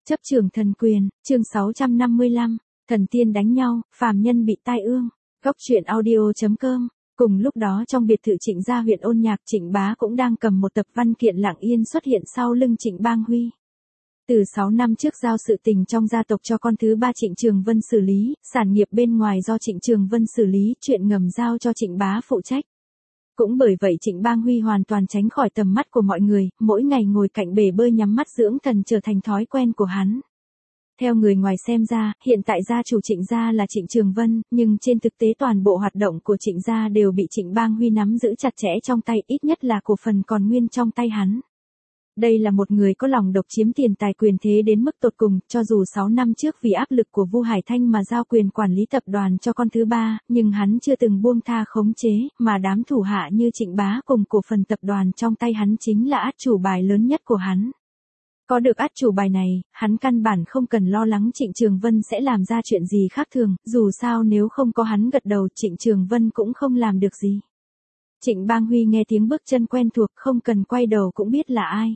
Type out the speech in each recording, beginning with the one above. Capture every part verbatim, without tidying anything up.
Chấp trường thần quyền, chương sáu trăm năm mươi lăm, thần tiên đánh nhau, phàm nhân bị tai ương. Góc truyện audio chấm com. Cùng lúc đó trong biệt thự Trịnh gia huyện Ôn Nhạc, Trịnh Bá cũng đang cầm một tập văn kiện lặng yên xuất hiện sau lưng Trịnh Bang Huy. Từ sáu năm trước giao sự tình trong gia tộc cho con thứ ba Trịnh Trường Vân xử lý, sản nghiệp bên ngoài do Trịnh Trường Vân xử lý, chuyện ngầm giao cho Trịnh Bá phụ trách. Cũng bởi vậy Trịnh Bang Huy hoàn toàn tránh khỏi tầm mắt của mọi người, mỗi ngày ngồi cạnh bể bơi nhắm mắt dưỡng thần trở thành thói quen của hắn. Theo người ngoài xem ra, hiện tại gia chủ Trịnh gia là Trịnh Trường Vân, nhưng trên thực tế toàn bộ hoạt động của Trịnh gia đều bị Trịnh Bang Huy nắm giữ chặt chẽ trong tay, ít nhất là cổ phần còn nguyên trong tay hắn. Đây là một người có lòng độc chiếm tiền tài quyền thế đến mức tột cùng, cho dù sáu năm trước vì áp lực của Vu Hải Thanh mà giao quyền quản lý tập đoàn cho con thứ ba, nhưng hắn chưa từng buông tha khống chế, mà đám thủ hạ như Trịnh Bá cùng cổ phần tập đoàn trong tay hắn chính là át chủ bài lớn nhất của hắn. Có được át chủ bài này, hắn căn bản không cần lo lắng Trịnh Trường Vân sẽ làm ra chuyện gì khác thường, dù sao nếu không có hắn gật đầu Trịnh Trường Vân cũng không làm được gì. Trịnh Bang Huy nghe tiếng bước chân quen thuộc, không cần quay đầu cũng biết là ai.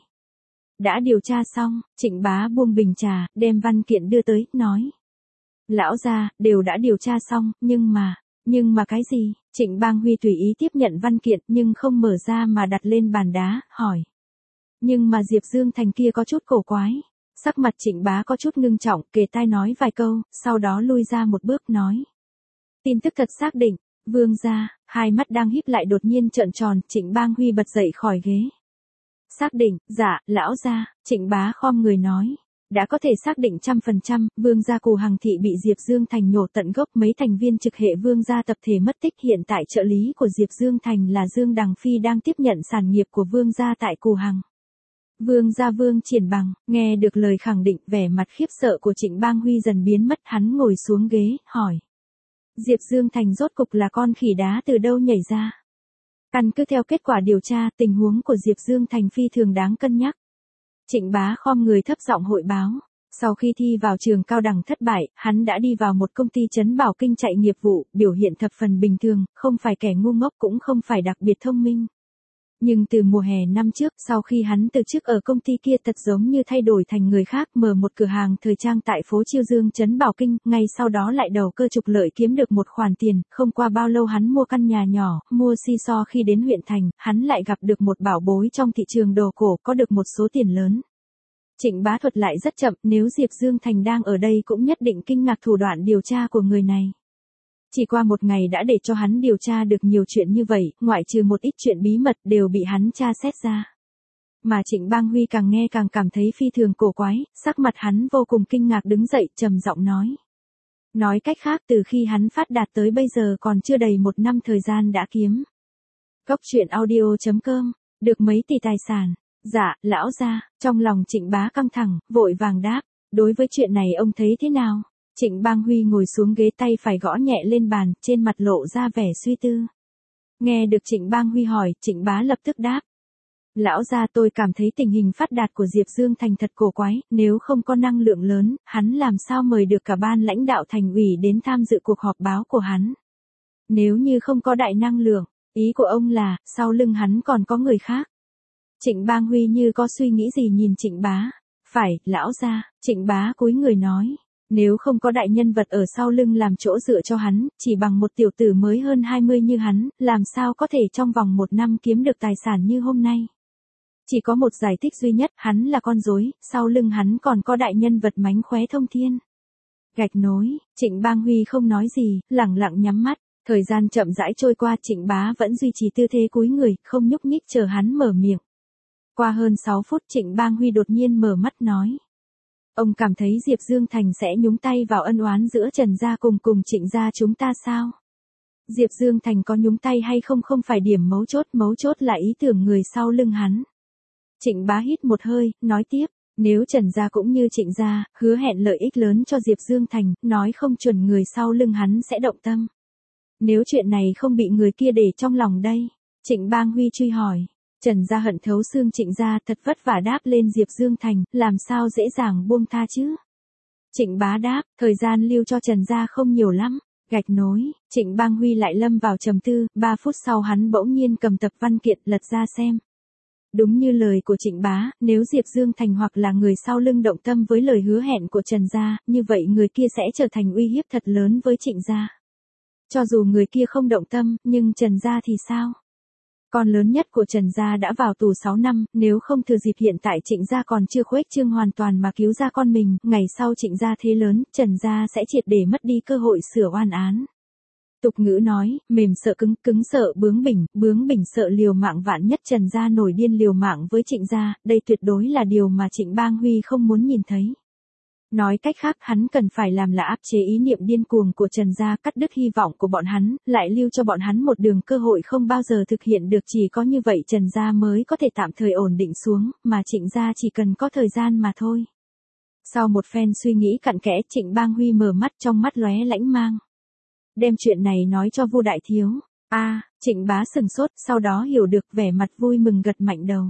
Đã điều tra xong, Trịnh Bá buông bình trà, đem văn kiện đưa tới, nói. Lão gia, đều đã điều tra xong, nhưng mà, nhưng mà cái gì? Trịnh Bang Huy tùy ý tiếp nhận văn kiện nhưng không mở ra mà đặt lên bàn đá, hỏi. Nhưng mà Diệp Dương Thành kia có chút cổ quái. Sắc mặt Trịnh Bá có chút ngưng trọng, kề tai nói vài câu, sau đó lui ra một bước nói. Tin tức thật xác định, Vương gia, hai mắt đang híp lại đột nhiên trợn tròn, Trịnh Bang Huy bật dậy khỏi ghế. Xác định, dạ, lão gia, Trịnh Bá khom người nói. Đã có thể xác định trăm phần trăm, Vương gia Cù Hằng thị bị Diệp Dương Thành nhổ tận gốc, mấy thành viên trực hệ Vương gia tập thể mất tích, hiện tại trợ lý của Diệp Dương Thành là Dương Đằng Phi đang tiếp nhận sản nghiệp của Vương gia tại Cù Hằng. Vương gia Vương Triển Bằng, nghe được lời khẳng định, vẻ mặt khiếp sợ của Trịnh Bang Huy dần biến mất, hắn ngồi xuống ghế, hỏi. Diệp Dương Thành rốt cục là con khỉ đá từ đâu nhảy ra? Căn cứ theo kết quả điều tra, tình huống của Diệp Dương Thành phi thường đáng cân nhắc. Trịnh Bá khom người thấp giọng hội báo. Sau khi thi vào trường cao đẳng thất bại, hắn đã đi vào một công ty trấn Bảo Kinh chạy nghiệp vụ, biểu hiện thập phần bình thường, không phải kẻ ngu ngốc cũng không phải đặc biệt thông minh. Nhưng từ mùa hè năm trước, sau khi hắn từ chức ở công ty kia thật giống như thay đổi thành người khác, mở một cửa hàng thời trang tại phố Chiêu Dương trấn Bảo Kinh, ngay sau đó lại đầu cơ trục lợi kiếm được một khoản tiền, không qua bao lâu hắn mua căn nhà nhỏ, mua xi so, khi đến huyện thành, hắn lại gặp được một bảo bối trong thị trường đồ cổ, có được một số tiền lớn. Trịnh Bá thuật lại rất chậm, nếu Diệp Dương Thành đang ở đây cũng nhất định kinh ngạc thủ đoạn điều tra của người này. Chỉ qua một ngày đã để cho hắn điều tra được nhiều chuyện như vậy, ngoại trừ một ít chuyện bí mật đều bị hắn tra xét ra. Mà Trịnh Bang Huy càng nghe càng cảm thấy phi thường cổ quái, sắc mặt hắn vô cùng kinh ngạc đứng dậy, trầm giọng nói. Nói cách khác, từ khi hắn phát đạt tới bây giờ còn chưa đầy một năm thời gian đã kiếm. Góc truyện audio chấm com, được mấy tỷ tài sản. Dạ, lão gia, trong lòng Trịnh Bá căng thẳng, vội vàng đáp. Đối với chuyện này ông thấy thế nào? Trịnh Bang Huy ngồi xuống ghế, tay phải gõ nhẹ lên bàn, trên mặt lộ ra vẻ suy tư. Nghe được Trịnh Bang Huy hỏi, Trịnh Bá lập tức đáp. Lão gia, tôi cảm thấy tình hình phát đạt của Diệp Dương Thành thật cổ quái, nếu không có năng lượng lớn, hắn làm sao mời được cả ban lãnh đạo thành ủy đến tham dự cuộc họp báo của hắn. Nếu như không có đại năng lượng, ý của ông là, sau lưng hắn còn có người khác. Trịnh Bang Huy như có suy nghĩ gì nhìn Trịnh Bá. Phải, lão gia, Trịnh Bá cúi người nói. Nếu không có đại nhân vật ở sau lưng làm chỗ dựa cho hắn, chỉ bằng một tiểu tử mới hơn hai mươi như hắn, làm sao có thể trong vòng một năm kiếm được tài sản như hôm nay. Chỉ có một giải thích duy nhất, hắn là con rối, sau lưng hắn còn có đại nhân vật mánh khóe thông thiên. Gạch nối, Trịnh Bang Huy không nói gì, lẳng lặng nhắm mắt, thời gian chậm rãi trôi qua, Trịnh Bá vẫn duy trì tư thế cúi người, không nhúc nhích chờ hắn mở miệng. Qua hơn sáu phút Trịnh Bang Huy đột nhiên mở mắt nói. Ông cảm thấy Diệp Dương Thành sẽ nhúng tay vào ân oán giữa Trần gia cùng cùng Trịnh gia chúng ta sao? Diệp Dương Thành có nhúng tay hay không không phải điểm mấu chốt, mấu chốt là ý tưởng người sau lưng hắn. Trịnh Bá hít một hơi, nói tiếp, nếu Trần gia cũng như Trịnh gia, hứa hẹn lợi ích lớn cho Diệp Dương Thành, nói không chuẩn người sau lưng hắn sẽ động tâm. Nếu chuyện này không bị người kia để trong lòng đây? Trịnh Bang Huy truy hỏi. Trần gia hận thấu xương Trịnh gia, thật vất vả đáp lên Diệp Dương Thành, làm sao dễ dàng buông tha chứ? Trịnh Bá đáp, thời gian lưu cho Trần gia không nhiều lắm. Gạch nối, Trịnh Bang Huy lại lâm vào trầm tư, ba phút sau hắn bỗng nhiên cầm tập văn kiện lật ra xem. Đúng như lời của Trịnh Bá, nếu Diệp Dương Thành hoặc là người sau lưng động tâm với lời hứa hẹn của Trần gia, như vậy người kia sẽ trở thành uy hiếp thật lớn với Trịnh gia. Cho dù người kia không động tâm, nhưng Trần gia thì sao? Con lớn nhất của Trần gia đã vào tù sáu năm, nếu không thừa dịp hiện tại Trịnh gia còn chưa khuếch trương hoàn toàn mà cứu ra con mình, ngày sau Trịnh gia thế lớn, Trần gia sẽ triệt để mất đi cơ hội sửa oan án. Tục ngữ nói, mềm sợ cứng, cứng sợ bướng bỉnh, bướng bỉnh sợ liều mạng, vạn nhất Trần gia nổi điên liều mạng với Trịnh gia, đây tuyệt đối là điều mà Trịnh Bang Huy không muốn nhìn thấy. Nói cách khác, hắn cần phải làm là áp chế ý niệm điên cuồng của Trần gia, cắt đứt hy vọng của bọn hắn, lại lưu cho bọn hắn một đường cơ hội không bao giờ thực hiện được, chỉ có như vậy Trần gia mới có thể tạm thời ổn định xuống, mà Trịnh gia chỉ cần có thời gian mà thôi. Sau một phen suy nghĩ cặn kẽ, Trịnh Bang Huy mở mắt, trong mắt lóe lãnh mang. Đem chuyện này nói cho Vu đại thiếu. A, à, Trịnh Bá sừng sốt, sau đó hiểu được, vẻ mặt vui mừng gật mạnh đầu.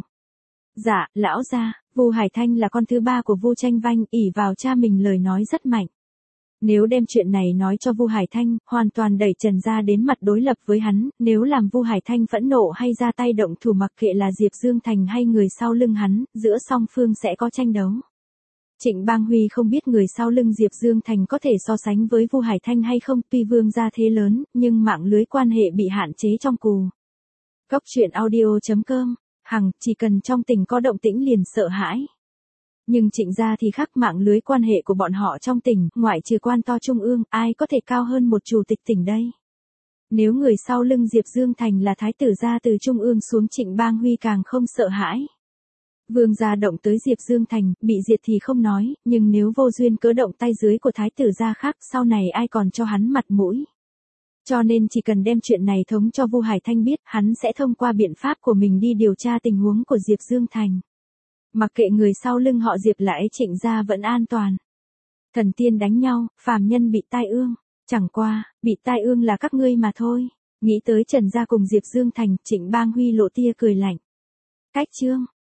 Dạ, lão gia. Vu Hải Thanh là con thứ ba của Vu Tranh Vanh, ỷ vào cha mình lời nói rất mạnh. Nếu đem chuyện này nói cho Vu Hải Thanh, hoàn toàn đẩy Trần gia đến mặt đối lập với hắn, nếu làm Vu Hải Thanh phẫn nộ hay ra tay động thủ, mặc kệ là Diệp Dương Thành hay người sau lưng hắn, giữa song phương sẽ có tranh đấu. Trịnh Bang Huy không biết người sau lưng Diệp Dương Thành có thể so sánh với Vu Hải Thanh hay không, tuy Vương gia thế lớn, nhưng mạng lưới quan hệ bị hạn chế trong cù. Góc truyện audio chấm com. Hằng, chỉ cần trong tỉnh có động tĩnh liền sợ hãi. Nhưng Trịnh gia thì khác, mạng lưới quan hệ của bọn họ trong tỉnh, ngoại trừ quan to trung ương, ai có thể cao hơn một chủ tịch tỉnh đây. Nếu người sau lưng Diệp Dương Thành là thái tử gia từ trung ương xuống, Trịnh Bang Huy càng không sợ hãi. Vương gia động tới Diệp Dương Thành, bị diệt thì không nói, nhưng nếu vô duyên cớ động tay dưới của thái tử gia khác, sau này ai còn cho hắn mặt mũi. Cho nên chỉ cần đem chuyện này thống cho Vu Hải Thanh biết, hắn sẽ thông qua biện pháp của mình đi điều tra tình huống của Diệp Dương Thành. Mặc kệ người sau lưng họ Diệp là ấy, Trịnh gia vẫn an toàn. Thần tiên đánh nhau, phàm nhân bị tai ương. Chẳng qua, bị tai ương là các ngươi mà thôi. Nghĩ tới Trần gia cùng Diệp Dương Thành, Trịnh Bang Huy lộ tia cười lạnh. Cách chương.